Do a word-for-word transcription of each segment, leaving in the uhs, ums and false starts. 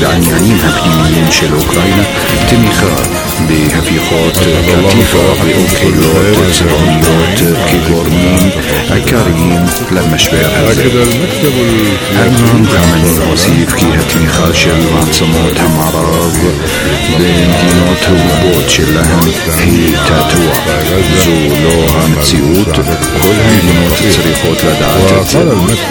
בעניינים הפנימיים של אוקראינה, תמיכה בהפיכות קטיפה וקהילות צבאיות כגורמים עיקריים למשבר הזה. האימאם חמאני הוסיף כי התמיכה של מעצמות המערב במדינות הרובות שלהם היא תעתוע. זו לא המציאות, כל המדינות צריכות לדעת את זה.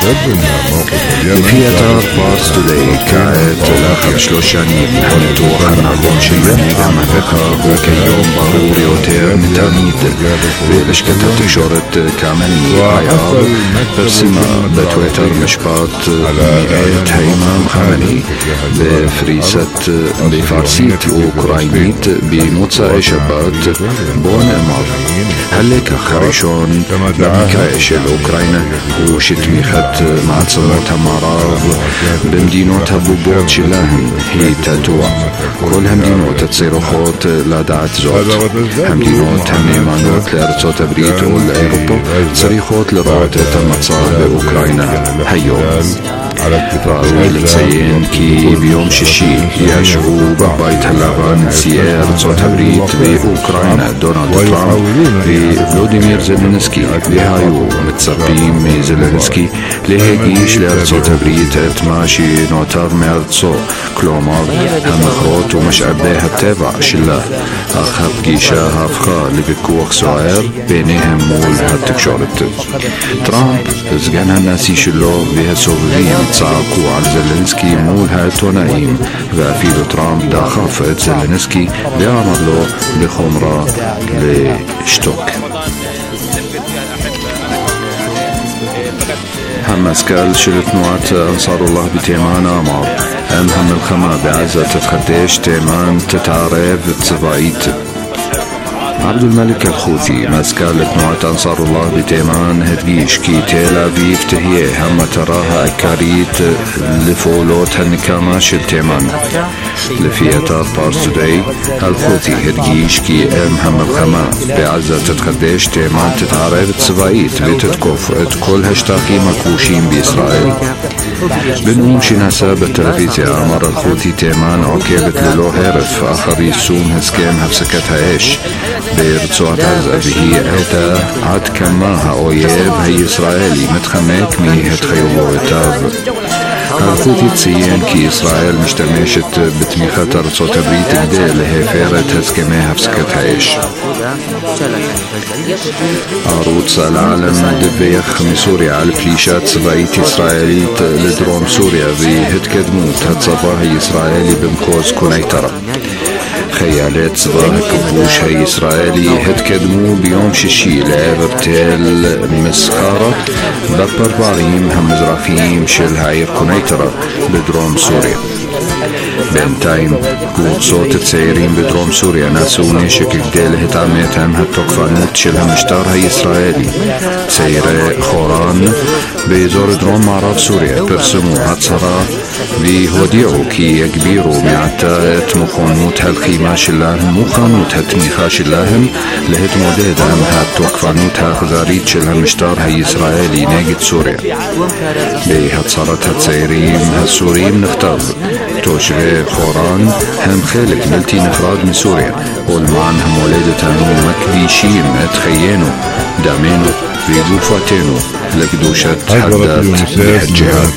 לפי אתר פארס טודיי, כעת לאחר שלוש שנים הניתוח הנכון של מנהיג המהפכה הוא כיום ברור יותר מתמיד, ולשכת התקשורת חמאני היער פרסמה בטוויטר משפט מאת האימאם חמאני בפריסת בפרסית ואוקראינית במוצאי שבת, בו נאמר: הלקח הראשון במקרה של אוקראינה הוא שתמיכת מעצמות המערב במדינות הבובות שלהן היא תעתוע. כל המדינות צריכות לדעת זאת. המדינות הנאמנות לארצות הברית או לאירופה צריכות לראות את המצב באוקראינה היום. ראוי לציין כי ביום שישי ישבו בבית הלבן נשיאי ארצות הברית ואוקראינה דונלד טראמפ וולודימיר זלנסקי, והיו מצפים מזלנסקי להגיש לארצות הברית את מה שנותר מארצו, כלומר המכרות ומשאבי הטבע שלה, אך הפגישה הפכה לוויכוח סוער ביניהם מול התקשורת. טראמפ, סגן הנשיא שלו והסובבים צעקו על זלנסקי מול העיתונאים, ואפילו טראמפ דחף את זלנסקי ואמר לו בחומרה לשתוק. המזכ"ל של תנועת אנסארולlah בתימן אמר: אם המלחמה בעזה תתחדש, תימן תתערב צבאית. עבד אל-מליק אל-חות'י, מזכ"ל תנועת אנסארולlah בתימן, הדגיש כי תל אביב תהיה המטרה העיקרית לפעולות הנקמה של תימן. לפי אתר פארס טודיי, אל-חות'י הדגיש כי אם המלחמה בעזה תתחדש, תימן תתערב צבאית ותתקוף את כל השטחים הכבושים בישראל. בנאום שנעשה בטלוויזיה אמר אל-חות'י: תימן עוקבת ללא הרף אחר יישום הסכם הפסקת האש ברצועת עזה, והיא הראתה עד כמה האויב הישראלי מתחמק מהתחייבויותיו. אל-חות'י ציין כי ישראל משתמשת בתמיכת ארצות הברית כדי להפר את הסכמי הפסקת האש. ערוץ אל-עלם דיווח מסוריה על פלישה צבאית ישראלית לדרום סוריה והתקדמות הצבא הישראלי במחוז קוניטרה. חיילי צבא הכיבוש הישראלי התקדמו ביום שישי לעבר תל מסחרה בפרברים המזרחיים של העיר קוניטרה בדרום סוריה. בינתיים קבוצות צעירים בדרום סוריה נשאו נשק כדי להתעמת עם התוקפנות של המשטר הישראלי. צעירי חורן באזור דרום מערב סוריה פרסמו הצהרה והודיעו כי יגבירו מעתה את מוכנות הלחימה שלהם, מוכנות התמיכה שלהם להתמודד עם התוקפנות האכזרית של המשטר הישראלי נגד סוריה. בהצהרת הצעירים הסוריים נכתב: תושבי חורן הם חלק בלתי נפרד מסוריה, ולמען המולדת אנו מקדישים את חיינו, דמנו וגופתנו לקדושת הדת והג'יהאד.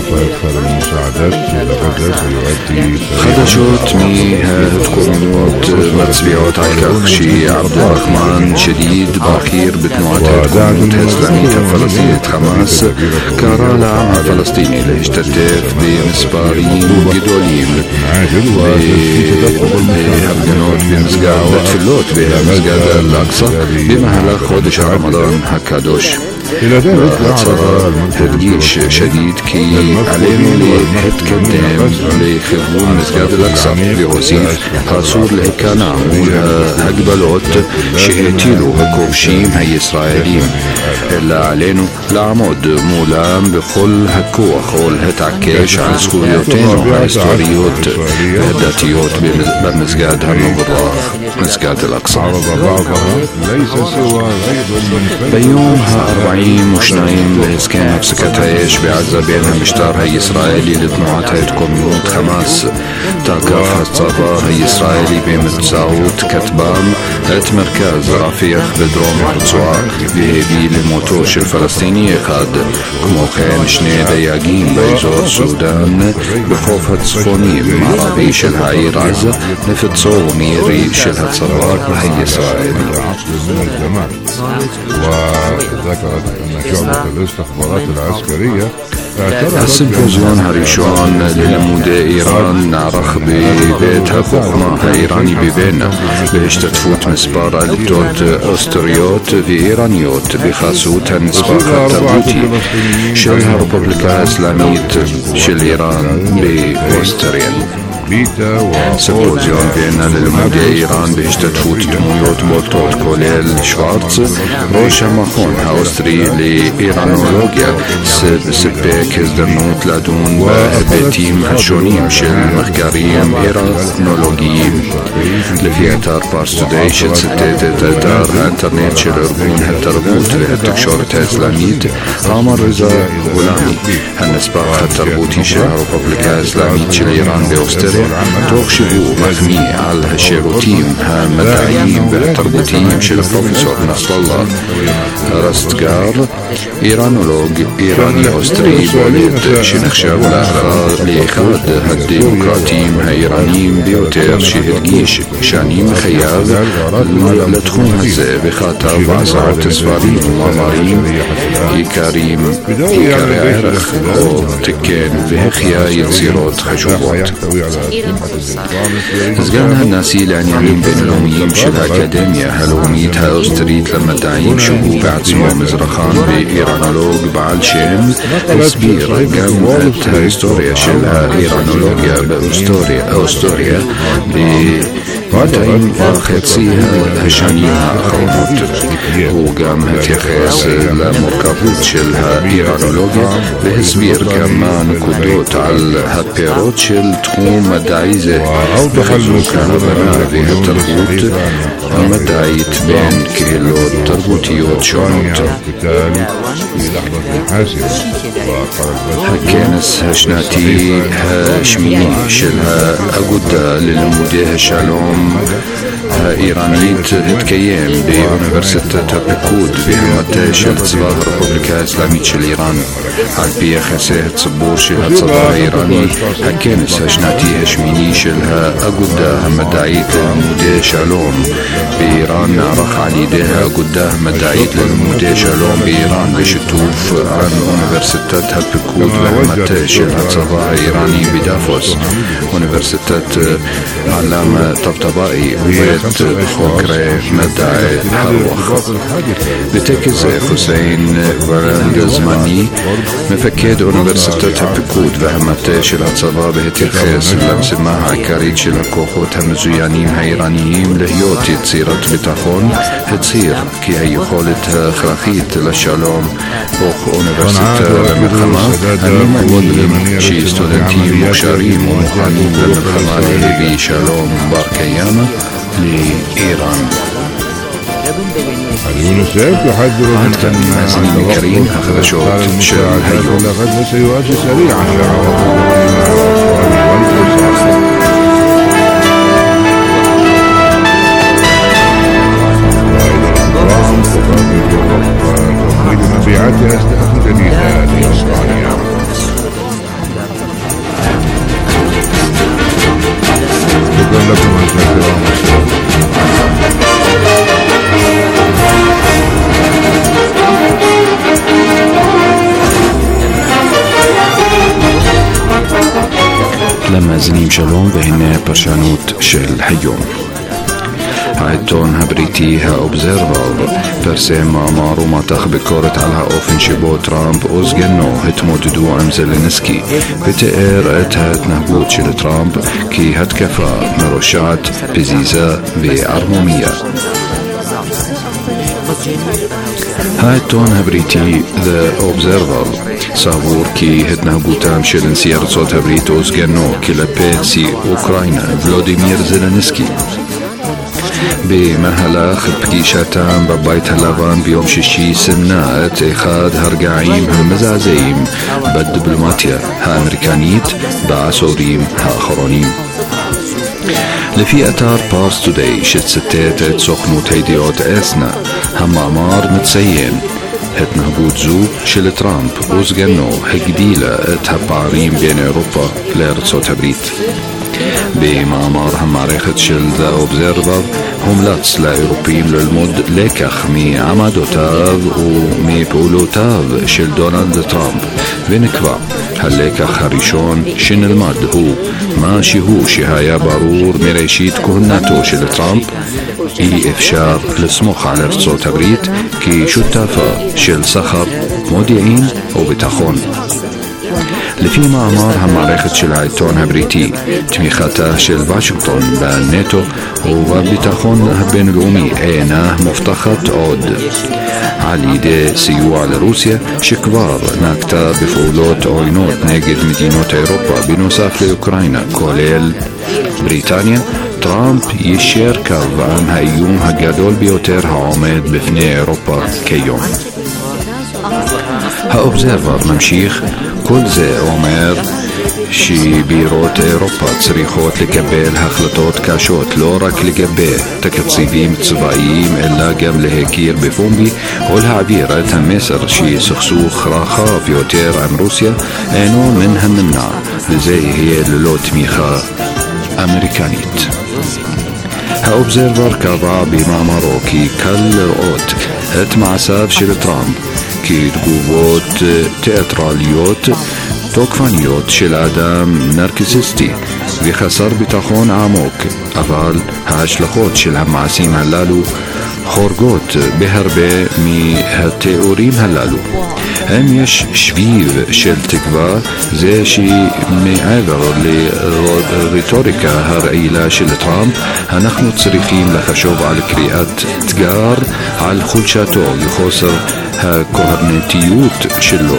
חדשות מההתקוממות מצביעות על כך שעבד אל-רחמן שדיד, בכיר בתנועת ההתקוממות האסלאמית הפלסטינית חמאס, קרא לעם הפלסטיני להשתתף במספרים גדולים בהפגנות במסגד, בתפילות במסגד אל-אקצא במהלך חודש הרמדאן הקדוש. בהצהרה הדגיש שדיד כי עלינו להתקדם לכיוון מסגד אל-אקצא, והוסיף: אסור להיכנע מול ההגבלות שהטילו הכובשים הישראלים, אלא עלינו לעמוד מולם בכל הכוח ולהתעקש על זכויותינו ההיסטוריות והדתיות במסגד המבורך, מסגד אל-אקצא. ביום ה-ארבעים ושניים להסכם הפסקת האש בעזה בין המשטר הישראלי לתנועת ההתקוממות חמאס, تاكف الصبا الإسرائيلي بمتساوت كتبام ات مركز رفيق بدروم הרצועה והביא למותו של פלסטיני אחד. כמו כן שני דייגים באזור סודן בחוף הצפוני מערבי של העיר עזה נפצעו מירי של הצבא הישראלי. وذكرت أن شعبة الاستخبارات العسكرية السيمبوزيون הראשון ללימודי איראן נערך בבית החוכמה האיראני בווינה בהשתתפות מספר עליות אוסטריות ואיראניות בחסות הנספח התרבותי של הרפובליקה האסלאמית של איראן באוסטריה. סימפוזיון וינה ללימודי איראן בהשתתפות דמויות בולטות כולל שוורץ, ראש המכון האוסטרי לאיראנולוגיה, סיפק הזדמנות לדון בהיבטים השונים של מחקרים איראנולוגיים. לפי אתר פארס טודיי שציטט את אתר האינטרנט של ארגון התרבות והתקשורת האסלאמית, אמר רזה גולני, הנספח התרבותי של הרפובליקה האסלאמית של איראן באוסטריה, תוך שיווק מחמיא על השירותים המדעיים והתרבותיים של הפרופסור נסראללה רסטגר, איראנולוג איראני אוסטרי בולט שנחשב לאחד הדמוקרטים האיראניים ביותר, שהדגיש שאני מחייב לתחום הזה וכתב עשרות ספרים ומאמרים יקרים יקרי ערך או תקן והחיה יצירות חשובות. סגן הנשיא לעניינים בינלאומיים של האקדמיה הלאומית האוסטרית למדעים שהוא בעצמו מזרחן ואיראנולוג בעל שם הסביר גם את ההיסטוריה של האיראנולוגיה באוסטריה במאתיים וחצי השנים האחרונות. הוא גם התייחס למורכבות של האיראנולוגיה והסביר כמה נקודות על הפירות של תחום מדעי זה בחיזוק ההבנה והתרבות המדעית בין קהילות תרבותיות שונות. הכנס השנתי השמיני של האגודה ללימודי השלום האיראנית התקיים באוניברסיטת הפיקוד והמטה של צבא הרפובליקה האסלאמית של איראן. על פי יחסי הציבור של הצבא האיראני, הכנס השנתי השמיני של האגודה המדעית ללימודי שלום באיראן נערך על ידי האגודה המדעית ללימודי שלום באיראן בשיתוף עם אוניברסיטת הפיקוד והמטה של הצבא האיראני בדאפוס, אוניברסיטת עלאמה טבטבאי ובית חוקרי מדעי הרוח. בטקס זה חוסיין ורנד זמני, מפקד אוניברסיטת הפיקוד והמטה של הצבא, בהתייחס למשימה העיקרית של הכוחות המזוינים האיראניים להיות יצירת ביטחון, הצהיר כי היכולת ההכרחית לשלום באוניברסיטה למלחמה אני מאמין שסטודנטים מוכשרים ומוכנים למלחמה להביא שלום בר קיימא לאיראן. اليونيسف يحذر من أن كريم החדשות של היום. سيؤدي سريعا إلى وتمويل مبيعاتها أسلحة جديدة لأوكرانيا. شكرا لكم الكثير. למאזינים שלום, והנה הפרשנות של היום. העיתון הבריטי האובזרבר פרסם מאמר ומתח ביקורת על האופן שבו טראמפ וסגנו התמודדו עם זלנסקי, ותיאר את ההתנהגות של טראמפ כהתקפה מרושעת, פזיזה וערמומיה. העיתון הבריטי The Observer סבור כי התנהגותם של נשיא ארצות הברית וסגנו כלפי נשיא אוקראינה ולודימיר זלנסקי במהלך פגישתם בבית הלבן ביום שישי סימנה את אחד הרגעים המזעזעים בדיפלומטיה האמריקנית בעשורים האחרונים. לפי אתר פארס טודיי שציטט את סוכנות הידיעות אסנה, המאמר מציין התנהגות זו של טראמפ וסגנו הגדילה את הפערים בין אירופה לארצות הברית. במאמר המערכת של The Observer הומלץ לאירופאים ללמוד לקח מעמדותיו ומפעולותיו של דונלד טראמפ, ונקבע הלקח הראשון שנלמד הוא משהו שהיה ברור מראשית כהונתו של טראמפ: אי אפשר לסמוך על ארצות הברית כשותפה של סחר, מודיעין וביטחון. לפי מאמר המערכת של העיתון הבריטי, תמיכתה של וושינגטון בנאטו ובביטחון הבינלאומי אינה מובטחת עוד על ידי סיוע לרוסיה שכבר נקטה בפעולות עוינות נגד מדינות אירופה בנוסף לאוקראינה, כולל בריטניה. טראמפ יישר קו עם האיום הגדול ביותר העומד בפני אירופה כיום. האובזרבר ממשיך: כל זה אומר שבירות אירופה צריכות לקבל החלטות קשות לא רק לגבי תקציבים צבאיים אלא גם להכיר בפומבי ולהעביר את המסר שסכסוך רחב יותר עם רוסיה אינו מן הנמנע וזה יהיה ללא תמיכה אמריקנית. האובזרבר קבע במאמרו כי קל לראות את מעשיו של טראמפ כתגובות תיאטרליות תוקפניות של אדם נרקיסיסטי וחסר ביטחון עמוק, אבל ההשלכות של המעשים הללו חורגות בהרבה מהתיאורים הללו. אם יש שביב של תקווה זה שמעבר לרטוריקה הרעילה של טראמפ אנחנו צריכים לחשוב על קריאת תגר על חולשתו וחוסר הקוהרנטיות שלו.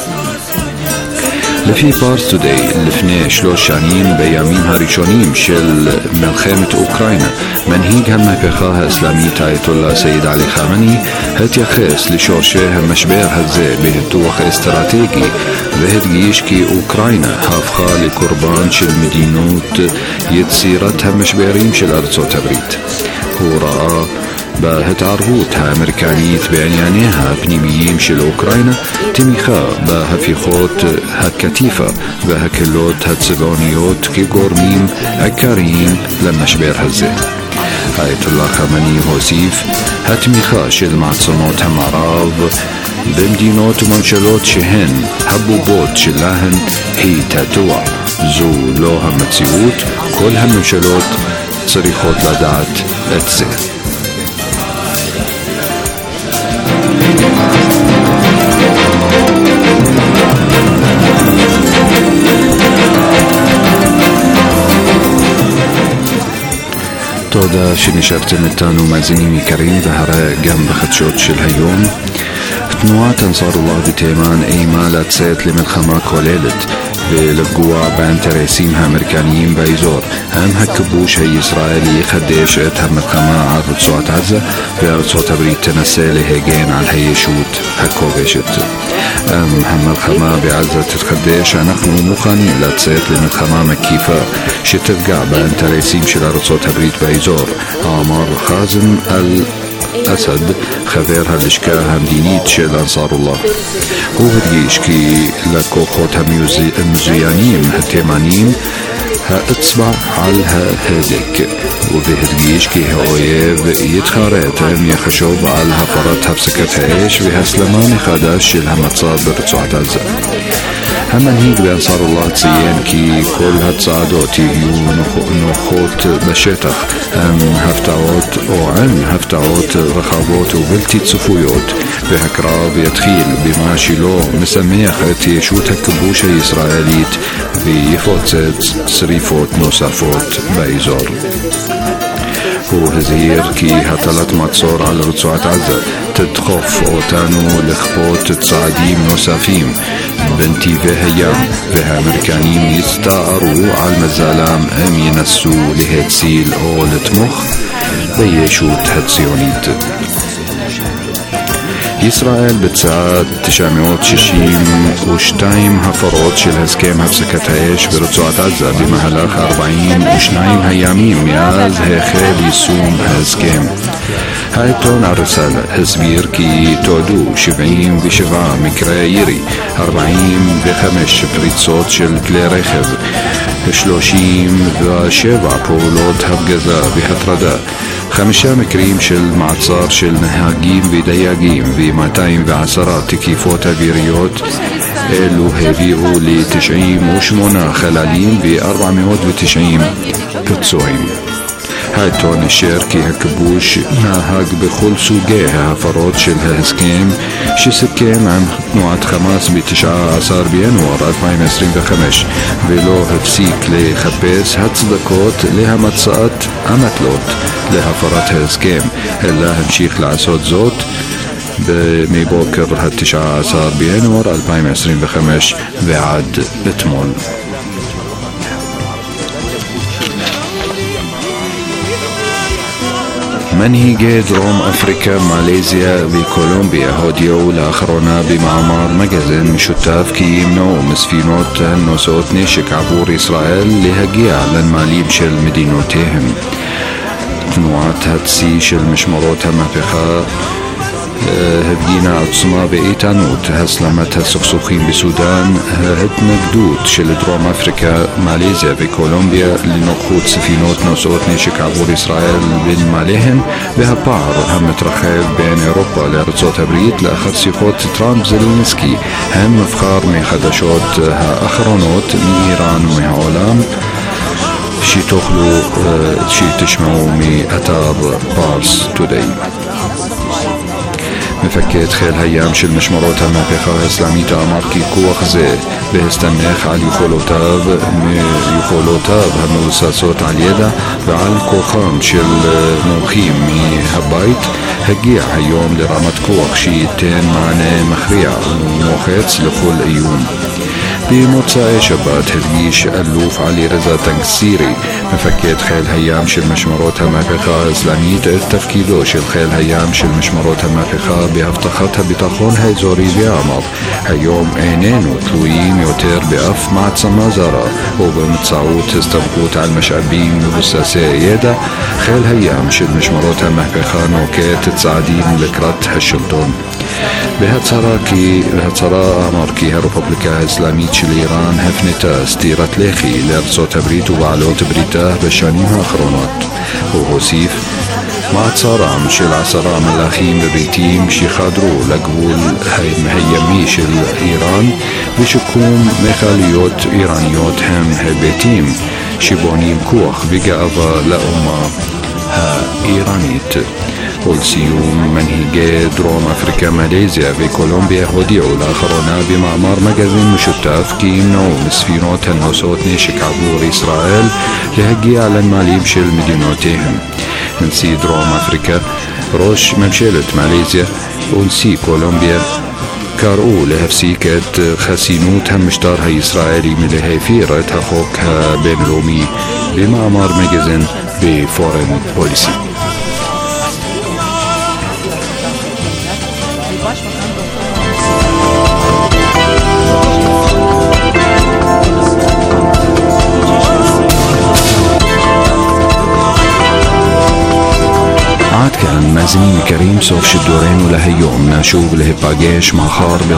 לפי פארס טודיי, לפני שלוש שנים בימים הראשונים של מלחמת אוקראינה, מנהיג המהפכה האסלאמית האייתוללה סייד עלי חמני התייחס לשורשי המשבר הזה בניתוח אסטרטגי והדגיש כי אוקראינה הפכה לקורבן של מדינות יצירת המשברים של ארצות הברית. הוא ראה בהתערבות האמריקנית בענייניה הפנימיים של אוקראינה תמיכה בהפיכות הקטיפה והקהילות הצבאוניות כגורמים עיקריים למשבר הזה. האייתוללה חמני הוסיף: התמיכה של מעצמות המערב במדינות וממשלות שהן הבובות שלהן היא תעתוע. זו לא המציאות, כל הממשלות צריכות לדעת את זה. תודה שנשארתם איתנו מאזינים יקרים, והרי גם בחדשות של היום. תנועת אנסארולlah בתימן איימה לצאת למלחמה כוללת ולפגוע באינטרסים האמריקניים באזור. עם הכיבוש הישראלי יחדש את המלחמה על רצועת עזה וארצות הברית תנסה להגן על הישות הכובשת. אם המלחמה בעזה תתחדש אנחנו מוכנים לצאת למלחמה מקיפה שתפגע באינטרסים של ארצות הברית באזור, אמר חאזם אל אסד, חבר הלשכה המדינית של אנסארולlah. הוא הדגיש כי לכוחות המזוינים התימנים האצבע על ההדק, והדגיש כי האויב יתחרט אם יחשוב על הפרת הפסקת האש והסלמה מחדש של המצב ברצועת עזה. המנהיג באנסארולlah ציין כי כל הצעדות יהיו נוחות בשטח עם הפתעות או עם הפתעות רחבות ובלתי צפויות, והקרב יתחיל במה שלא משמח את ישות הכיבוש הישראלית ויפוצץ שריפות נוספות באזור. הוא הזהיר כי הטלת מצור על רצועת עזה תדחוף אותנו לכפות צעדים נוספים בנתיבי הים, והאמריקנים יסתערו על מזלם אם ינסו להציל או לתמוך בישות הציונית. ישראל ביצעה תשע מאות שישים ושתיים הפרות של הסכם הפסקת האש ברצועת עזה במהלך ארבעים ושניים הימים מאז החל יישום ההסכם. העיתון ארסל הסביר כי תועדו שבעים ושבעה מקרי ירי, ארבעים וחמש פריצות של כלי רכב, שלושים ושבע פעולות הפגזה והטרדה, חמישה מקרים של מעצר של נהגים ודייגים ו-מאתיים ועשר תקיפות אוויריות. אלו הביאו ל-תשעים ושמונה חללים ו-ארבע מאות ותשעים פצועים. העיתון נשר כי הכיבוש נהג בכל סוגי ההפרות של ההסכם שסיכם עם תנועת חמאס ב-תשעה עשר בינואר אלפיים עשרים וחמש ולא הפסיק לחפש הצדקות להמצאת אמתלות להפרת ההסכם, אלא המשיך לעשות זאת מבוקר ה-תשעה עשר בינואר אלפיים עשרים וחמש ועד אתמול. מנהיגי דרום אפריקה, מלזיה וקולומביה הודיעו לאחרונה במאמר מגזין משותף כי ימנעו מספינות הנושאות נשק עבור ישראל להגיע לנמלים של מדינותיהם. תנועת הצי של משמרות המהפכה הפגינה עוצמה ואיתנות הסלמת הסכסוכים בסודאן, ההתנגדות של דרום אפריקה, מלזיה וקולומביה לנוכחות ספינות נושאות נשק עבור ישראל בנמליהן, והפער המתרחב בין אירופה לארצות הברית לאחר שיחות טראמפ-זלנסקי הם מבחר מחדשות האחרונות מאיראן ומהעולם שתוכלו שתשמעו מאתר פארס טודיי. מפקד חיל הים של משמרות המהפכה האסלאמית אמר כי כוח זה, בהסתמך על יכולותיו, יכולותיו המבוססות על ידע ועל כוחם של מומחים מהבית, הגיע היום לרמת כוח שייתן מענה מכריע ומוחץ לכל איום. במוצאי שבת הדגיש אלוף עלי רזה תנגסירי, מפקד חיל הים של משמרות המהפכה האסלאמית, את תפקידו של חיל הים של משמרות המהפכה בהבטחת הביטחון האזורי ואמר, היום איננו תלויים יותר באף מעצמה זרה ובאמצעות הסתמכות על משאבים מבוססי ידע, חיל הים של משמרות המהפכה נוקט צעדים לקראת השלטון. בהצהרה כי, בהצהרה אמר כי הרפובליקה האסלאמית של איראן הפנתה סטירת לחי לארצות הברית ובעלות בריתה בשנים האחרונות. הוא הוסיף, מעצרם של עשרה מלאכים בריטיים שחדרו לגבול הימי של איראן ושיקום מכליות איראניות הם היבטים שבונים כוח וגאווה לאומה האיראנית. ולסיום, מנהיגי דרום אפריקה, מלזיה וקולומביה הודיעו לאחרונה במאמר מגזין משותף כי ימנעו מספינות הנושאות נשק עבור ישראל להגיע לנמלים של מדינותיהם. נשיא דרום אפריקה, ראש ממשלת מלזיה ונשיא קולומביה קראו להפסיק את חסינות המשטר הישראלי מלהפר את החוק הבינלאומי במאמר מגזין בפורן פוליסי. עד כאן מאזינים יקרים, סוף שידורנו להיום. נשוב להיפגש מחר ב...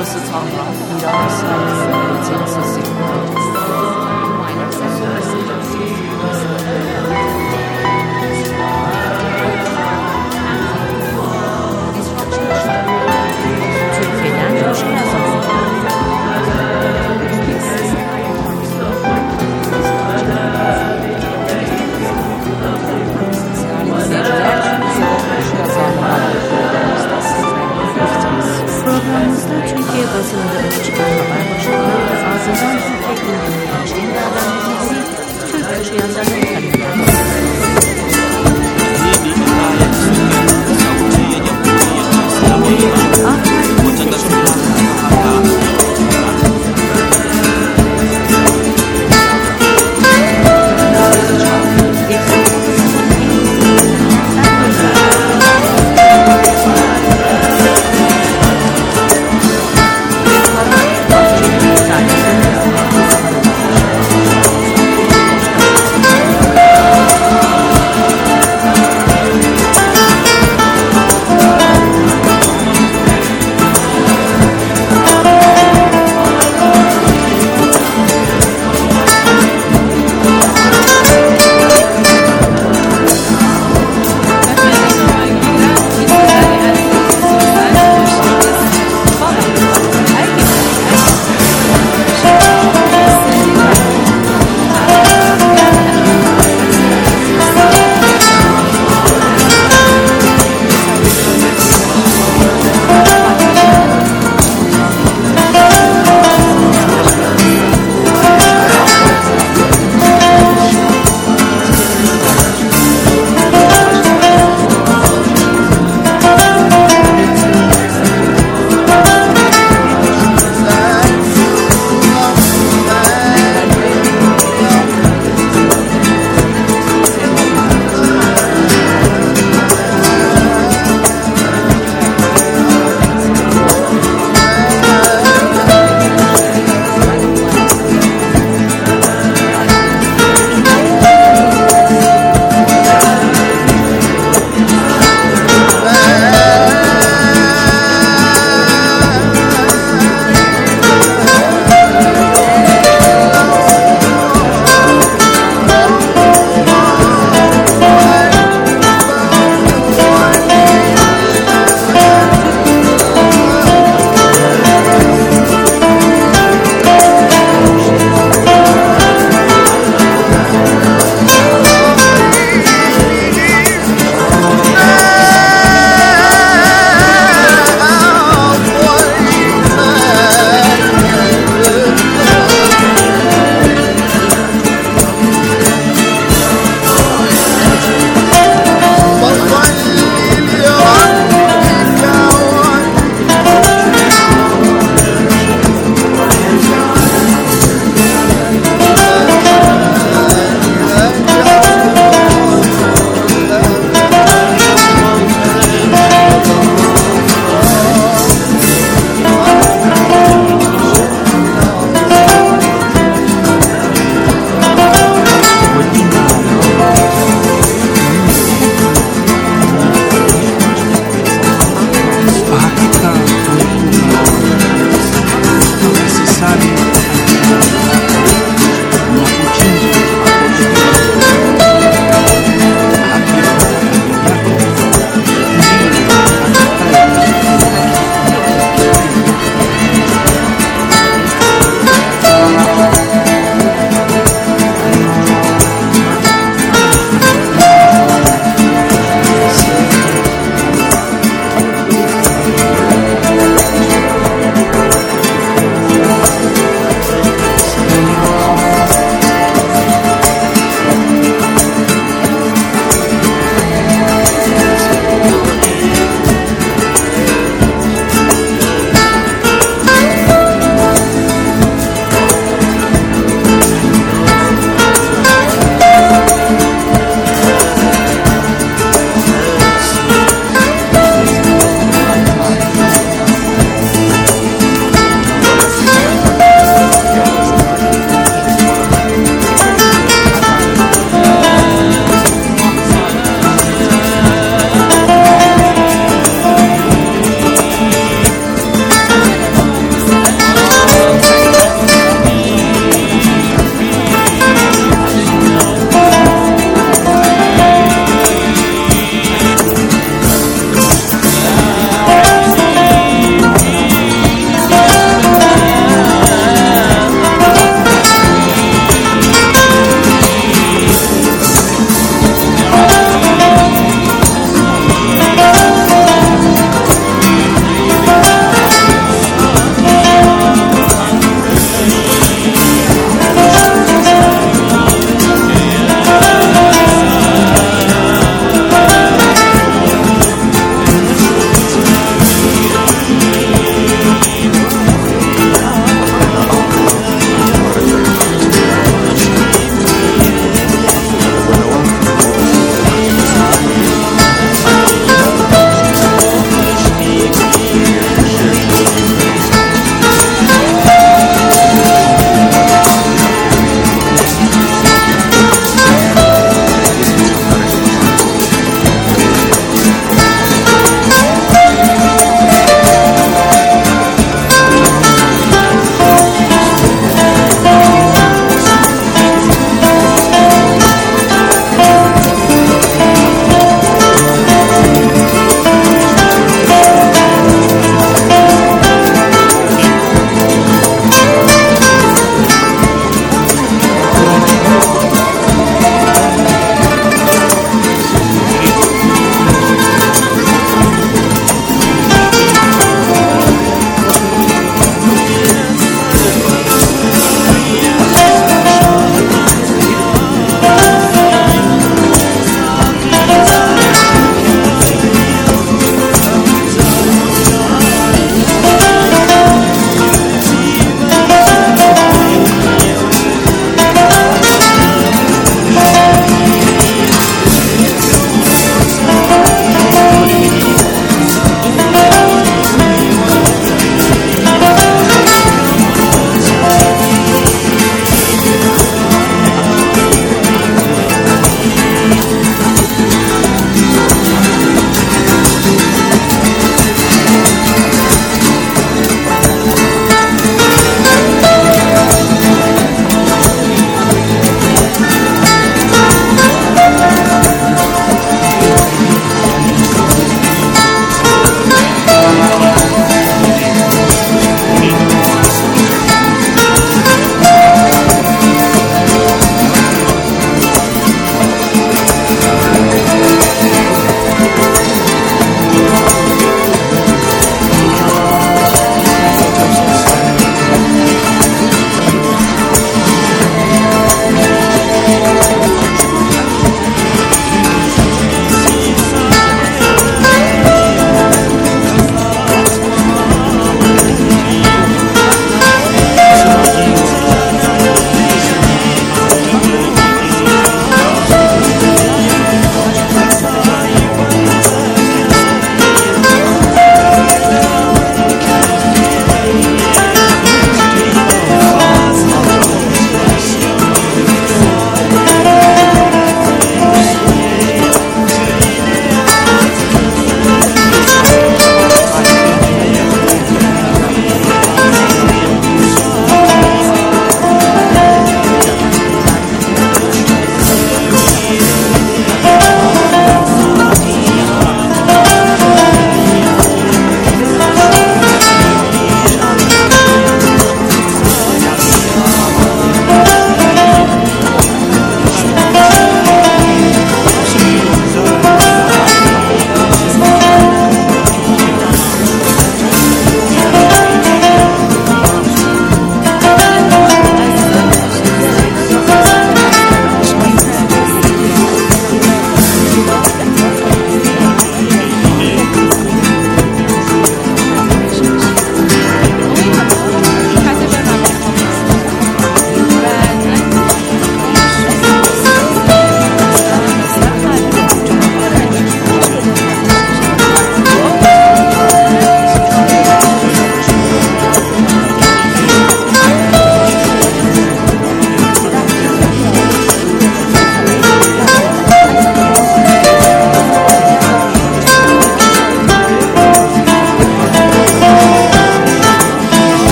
Burası Tahran, İran, İsrail, Eğitim, Sesi, Türkiye'den hoş geldiniz. Programımızda Türkiye basınında öne çıkan haber başlıkları ve ardından Türkiye gündemine ilişkin değerlendirmeleri Türk köşe yazarları kaleminden.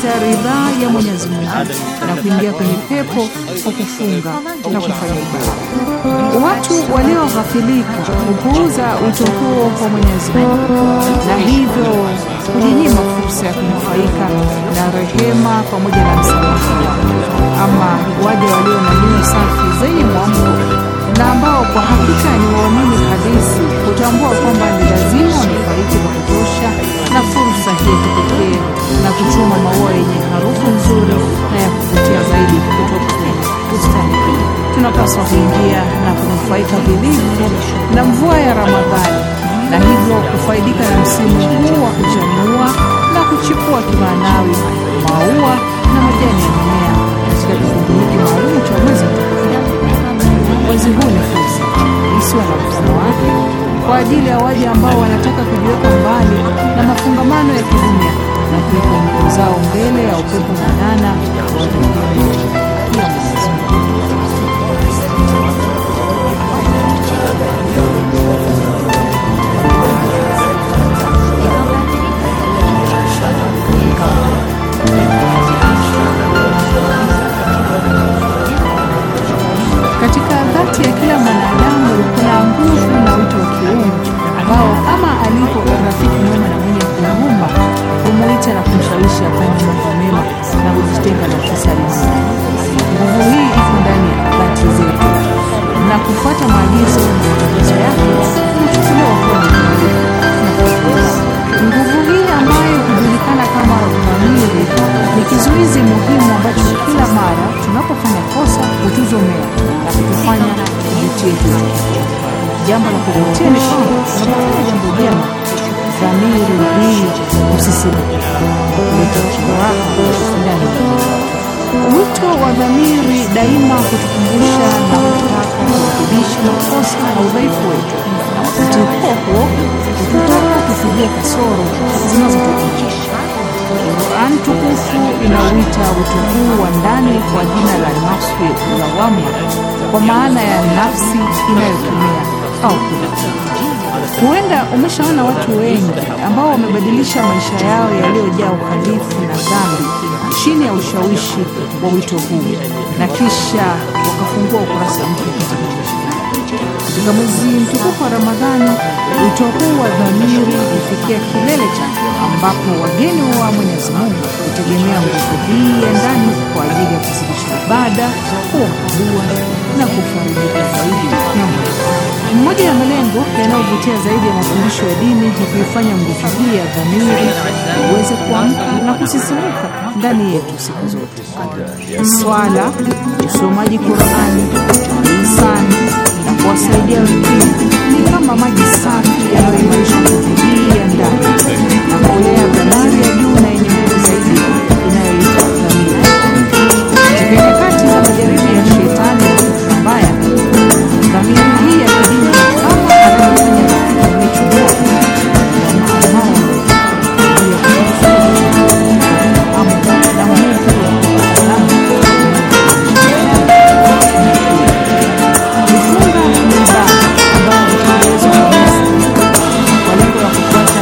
kupata ridhaa ya Mwenyezi Mungu na kuingia kwenye pepo kwa kufunga na kufanya ibada. Watu walioghafilika hupuuza wito huo kwa Mwenyezi Mungu na hivyo kujinyima fursa ya kunufaika na rehema pamoja na msamaha. Ama waja walio na nia safi zenye mwamko na ambao kwa hakika ni waamini halisi kutambua kwamba ni lazima wanufaike kwa kutosha na fursa hii kipekee na kuchuma maua yenye harufu nzuri na ya kuvutia zaidi kutoka kwenye bustani hii. Tunapaswa kuingia na kunufaika vilivyo na mvua ya Ramadhani na hivyo kufaidika na msimu huu wa kuchanua na kuchipua kimaanawi maua na majani ya mimea katika kipindi hiki maalum cha mwezi mtukufu. Mwezi huu ni fursa isiyo na mfano wake kwa ajili ya waja ambao wanataka kujiweka mbali na mafungamano ya kidunia na kuweka miguu zao mbele ya upepo mwanana wa dunia ya Mwenyezi Mungu. Katika dhati ya kila mwanadamu kuna nguvu na wito wa kiungu ambao kama alipo rafiki mwema na mwenye kuumba humuita na kumshawishi afanye mambo mema na kujitenga na ufisadi. Nguvu hii iko ndani ya dhati zetu na kufuata maagizo na maelekezo yake kuchukuliwa kwa mkamilifu. Nguvu hii ambayo hujulikana kama dhamiri ni kizuizi muhimu ambacho kila mara tunapofanya kosa hutuzomea na kutufanya tujutie kitu. Jambo la kuvutia ni kwamba tunapofanya jambo jema, dhamiri hii husisimuka kuleta furaha ndani yetu. Wito wa dhamiri daima kutukumbusha na kutaka kurekebisha makosa na udhaifu wetu, na wakati huo huo kututaka tufikie kasoro zinazotukumbusha. Qur'an tukufu inauita wito huu wa ndani kwa jina la nafsi lawama, kwa maana ya nafsi inayokemea au kudhibiti. Huenda umeshaona watu wengi ambao wamebadilisha maisha yao yaliyojaa uhalifu na dhambi chini ya ushawishi wa wito huu na kisha wakafungua ukurasa mpya katika maisha yao. Katika mwezi mtukufu wa Ramadhani, wito huu wa dhamiri hufikia kilele chake ambapo wageni wa Mwenyezi Mungu hutegemea nguvu hii ya ndani kwa ajili ya kuzidisha ibada, kuomba dua na kufarijika zaidi na Mungu. Mmoja ya malengo yanayovutia zaidi ya mafundisho ya dini ni kuifanya nguvu hii ya dhamiri iweze kuamka na kusisimuka ndani yetu siku zote. Swala, usomaji Qur'ani, ihsani na kuwasaidia wengine ni kama maji safi yanayoimarisha nguvu hii ya ndani na kulea dhamiri ya juu na yenye nguvu zaidi inayoitwa dhamiri. Katika nyakati za majaribu ya shetani na mbaya, dhamiri hii ya kidini kama anavyofanya rafiki wetu bora na maana kufuata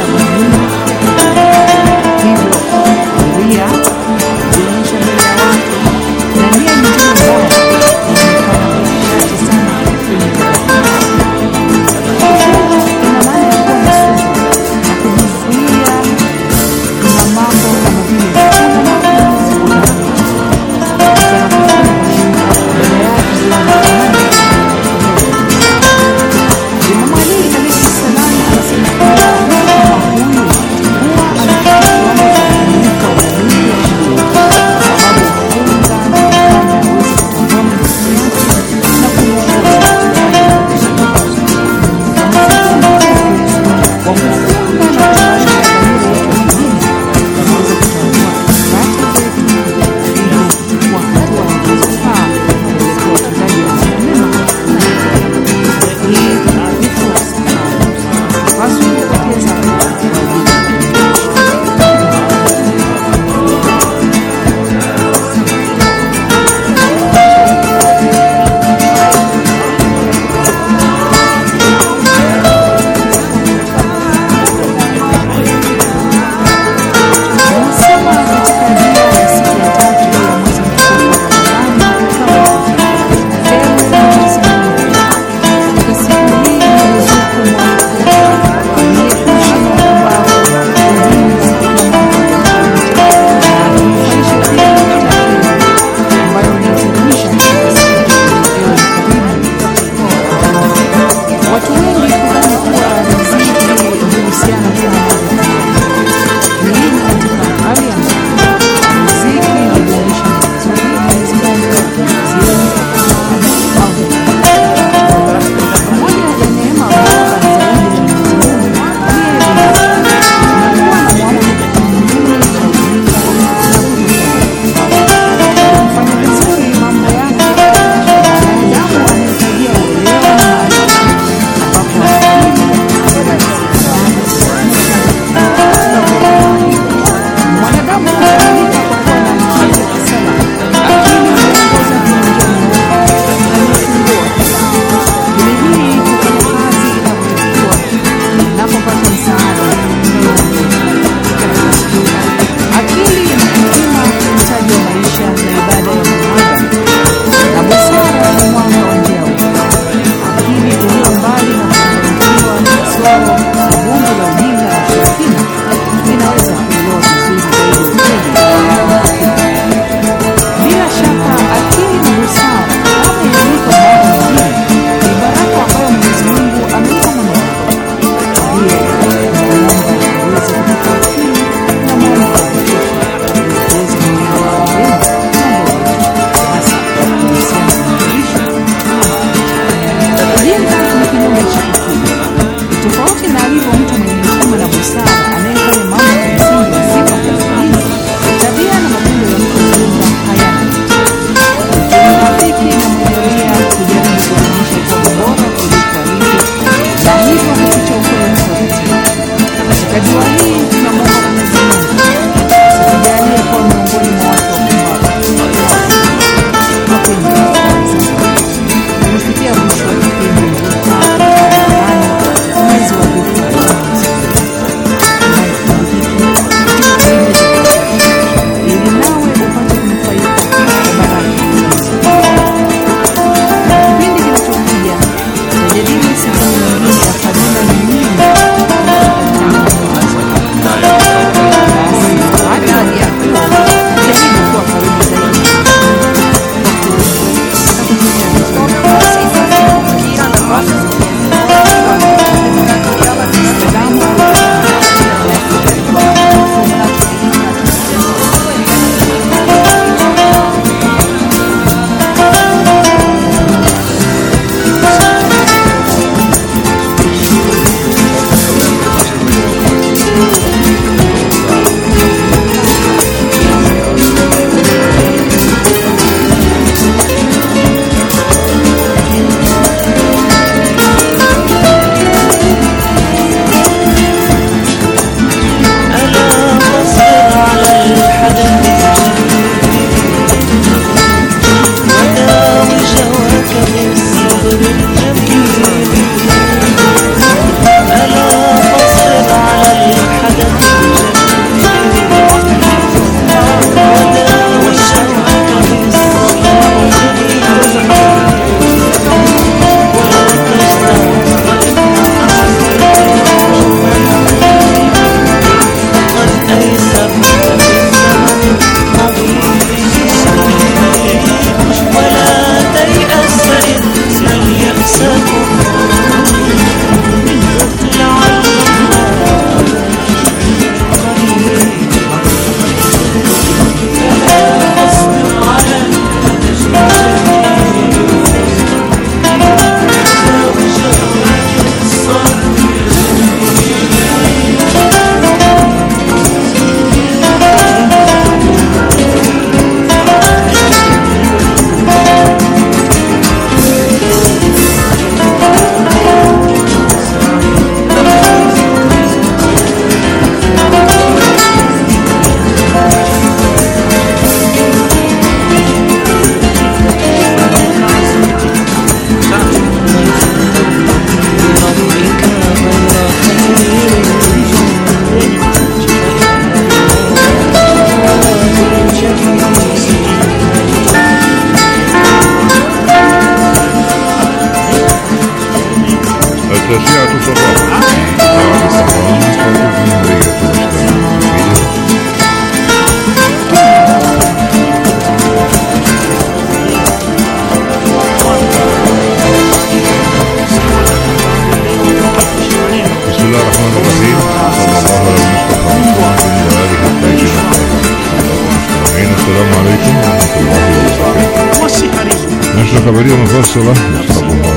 المتوصلة يصحبها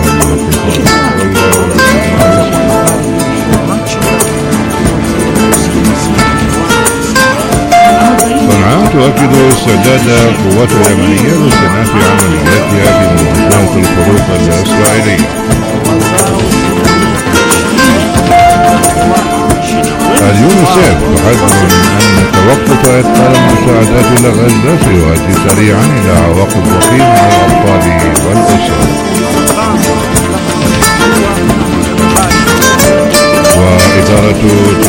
صنعاء تؤكد استعداد قواتها اليمنية لاستئناف عملياتها في مواجهة الخطوط الإسرائيلية. اليونيسيف تحذر أن توقف إدخال المساعدات إلى غزة سيؤدي سريعا إلى عواقب وخيمة على الأطفال والأسر. وإدارة